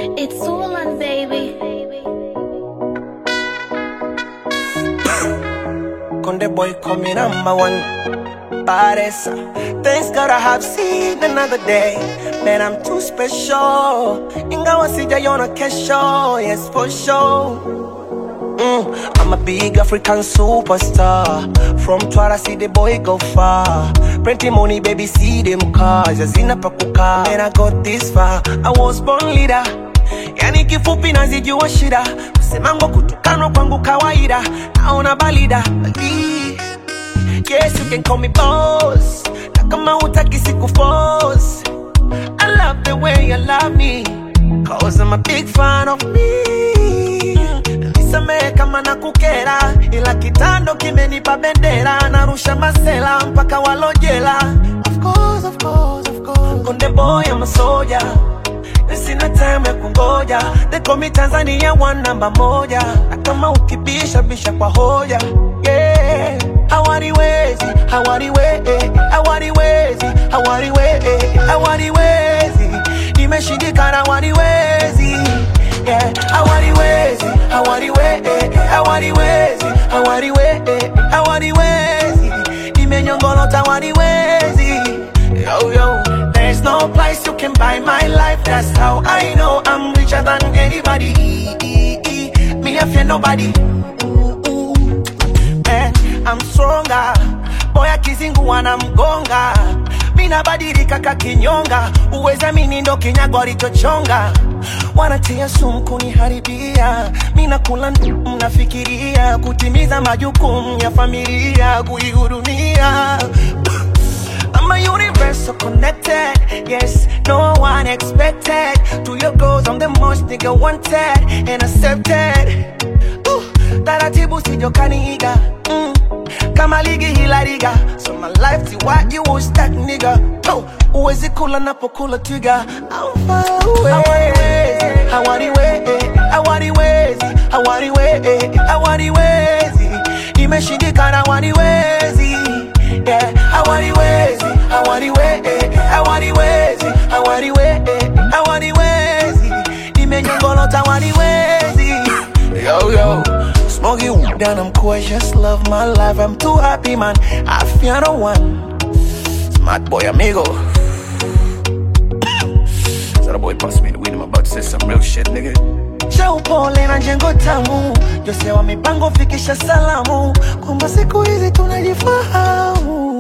It's all on, baby. Conde boy coming #1. Baddest. Thanks God I have seen another day. Man, I'm too special. Ingawa sijaiona kesho. Yes, for sure. I'm a big African superstar. From Twara, see the boy go far. Plenty money, baby, see them cars. Yazina pakuka. And I got this far. I was born leader. Yani kifupi nazijua shida. Kusemango kutukano kwangu kawaida. Naona balida. Yes, you can call me boss. Na kama hutaki siku force. I love the way you love me. Cause I'm a big fan of me. Nisamehe kama nakukera. Ila kitando kimenipa bendera. Narusha masela mpaka walojela. Of course, of course, of course. Konde boy, I'm a soldier. Sina time ya kungoja. They call me Tanzania one number moja. Na kama ukibisha bisha kwa hoja. Yeah. Hawariwezi, hawariwezi, hawariwezi, hawariwezi, hawariwezi. Nimeshindikana hawariwezi. Yeah. Hawariwezi, hawariwezi, hawariwezi, hawariwezi, hawariwezi. Nimenyongolota hawariwezi. Yo, yo. There's no price you can buy my life. That's how I know I'm richer than anybody. Me, I fear nobody. Man, I'm stronger. Boy, akizingu wana mgonga. Mina badilika kakinyonga. Uweza mini ndo kinyago alichochonga. Wanatia sumu kuniharibia. Mina kula mnafikiria. Kutimiza majukumu ya familia. Kuihudumia. I'm a universal connected. Yes, no one expected. To your goals, I'm the most nigga wanted and accepted. Taratibu sijokaniiga. Kama ligi hila riga. So my life ti what you was that nigga. Uwezi kula napokula twiga. I'm far away. Hawariwezi, hawariwezi, hawariwezi, hawariwezi. Nimeshindikana hawariwezi. Yeah, hawariwezi, hawariwezi, hawariwezi, hawariwezi, hawariwezi. Nimenyongolota hawariwezi. Yo, yo. Smoky down, I'm cool, I just love my life. I'm too happy, man. I fear no one. Smart boy, amigo. So the boy passed me the weed, I'm about to say some real shit, nigga. Shaupole na jengo tamu. Jose wa mipango fikisha salamu. Kumba siku hizi tunajifahamu.